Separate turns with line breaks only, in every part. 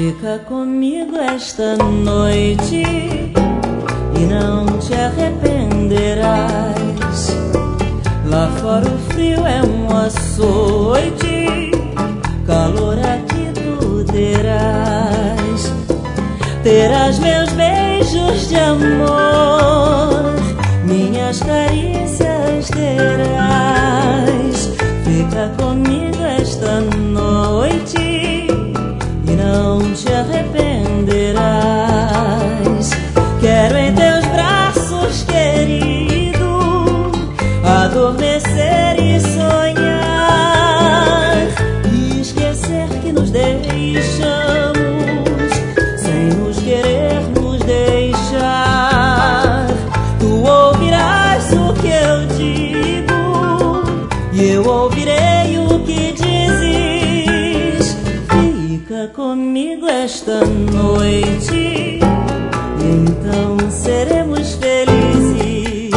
Fica comigo esta noite e não te arrependerás. Lá fora o frio é um açoite, calor aqui tu terás. Terás meus beijos de amor, minhas carícias terás. Fica comigo esta noite e não te arrependerás. Quero em teus braços, querido, adormecer e sonhar, e esquecer que nos deixamos sem nos querermos deixar. Tu ouvirás o que eu digo e eu ouvirei o que dizes. Fica comigo esta noite, então seremos felizes.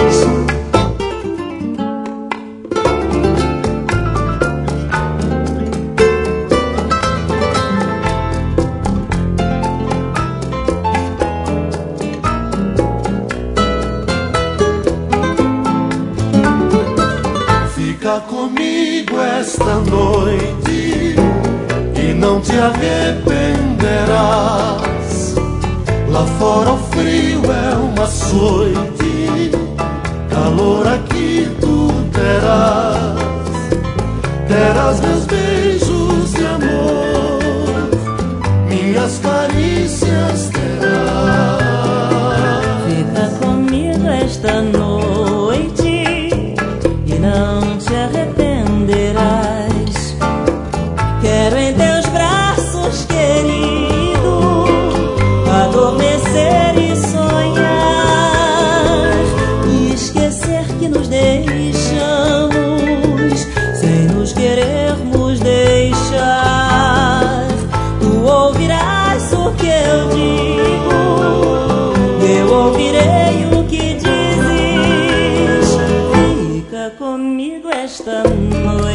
Fica comigo esta noite e não te arrependerás. Lá fora o frio é um açoite, calor aqui tu terás. Terás meus beijos de amor, minhas carícias terás.
Fica comigo esta noite e não te arrependerás. Quero em teus braços, querido, adormecer e sonhar, e esquecer que nos deixamos sem nos querermos deixar. Tu ouvirás o que eu digo e eu ouvirei o que dizes. Fica comigo esta noite